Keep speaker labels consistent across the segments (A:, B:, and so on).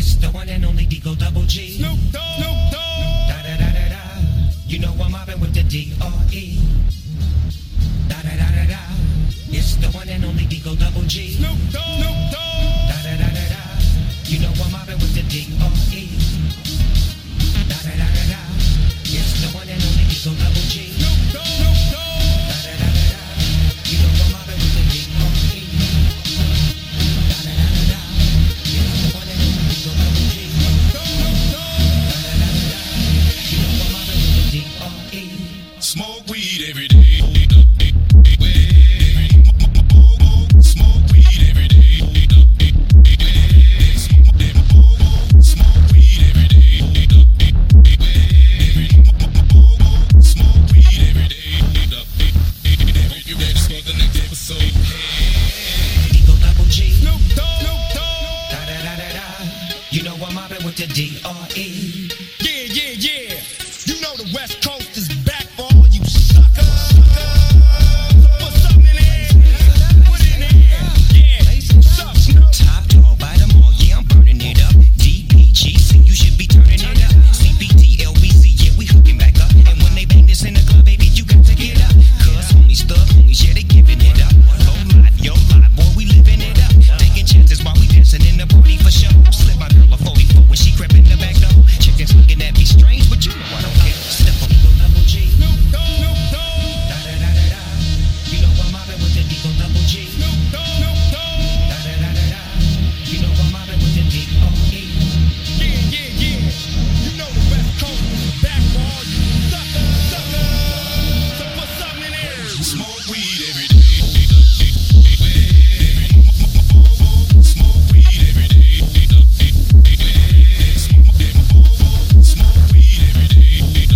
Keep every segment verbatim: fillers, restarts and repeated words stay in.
A: It's the one and only Deagle Double G.
B: Snoop Dogg. Snoop Dogg.
A: Da da da da da. You know I'm mobbing with the D R E. Da da da da da. It's the one and only Deagle Double G.
B: Snoop Dogg. Snoop Dogg.
A: Da da da da da. You know I'm mobbing with the D R E. Da da da da da. It's the one and only Deagle Double G.
B: Snoop Dogg. Snoop Dogg.
A: Da da da da da. You know I'm mobbing with the D R E. Da da da da da. It's the one and only Deagle Double G.
B: Snoop Dogg.
A: Da da da da da. You know I'm mobbing with the D R E.
C: Smoke weed every day. Smoke weed every day. Smoke weed every day. Smoke weed every day. You ready for the next episode?
A: Deagle Double G.
B: Snoop Dogg. Snoop Dogg.
A: Da da da da da. You know I'm mobbing with the D R E.
B: Yeah, yeah, yeah. You know the West Coast is back for all you suckers. Put something in there. Put it in there. Yeah. Suck, Snoop.
A: Top dog, bite them all, yeah, I'm burning it up. D P G C, you should be turning it up. C B T, L B C, yeah, we hooking back up. And when they bang this in the club, baby, you got to get up. Cause homies, thug homies, yeah, they giving it up. Oh my, yo my, boy, we living it up. Taking chances while we dancing in the party for show. Slip my girl a forty-four when she crept in the back door. Chickens looking at me strange, but you know I don't care. Step up, Deagle Double G.
B: Snoop Dogg. Snoop Dogg.
A: Da da da da da. You know I'm mobbing with the Deagle Double G.
B: Snoop Dogg. Snoop Dogg.
A: Da da da da da. You know I'm mobbing with the D R E.
B: Yeah, yeah, yeah. You know the West Coast is back for all you suckers. Suckers. So put something in there.
C: Smoke weed every day. Smoke weed every day. Smoke weed every day.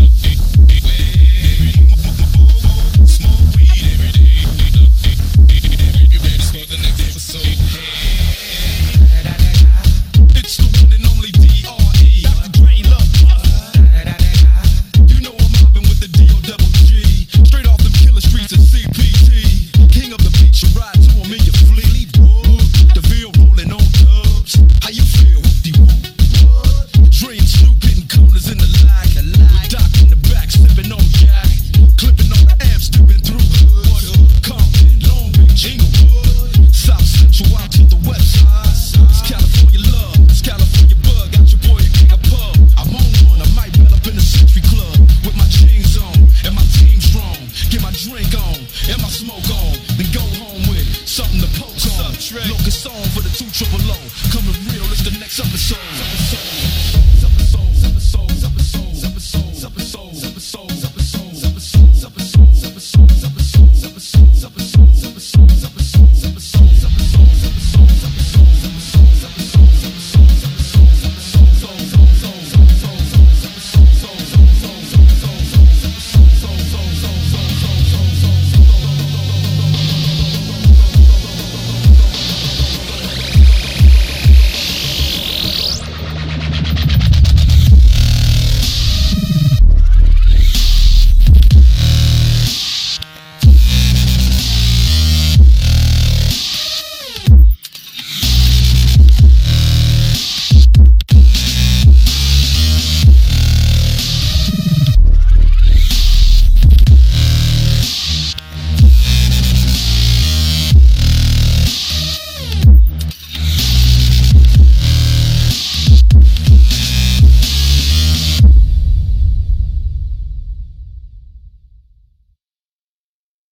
C: Smoke weed every day. You ready for the next episode?
A: Da da da da.
C: It's the one and only D R E. Doctor Dre, Love Bus.
A: Da da da da da.
C: You know I'm mobbing with the D O double G. Straight off them killer streets of C P T. King of the beach, you ride to him in your fleet. The Ville rolling on dubs. How you feel? Whoop-de-whoop. Dre and Snoop hitting corners in the lag. With Doc in the back, sipping on Jack. Clipping on the amps, dipping through hoods. Compton, Long Beach, Inglewood. South Central out to the west side. It's California love, it's California bug. Got your boy at King of Pub. I'm on one, I might bet up in the Century Club. With my jeans on, and my team strong. Get my drink on, and my smoke on. Then go home with something to poke on. Locust song for the two triple O. Coming real, it's the next episode.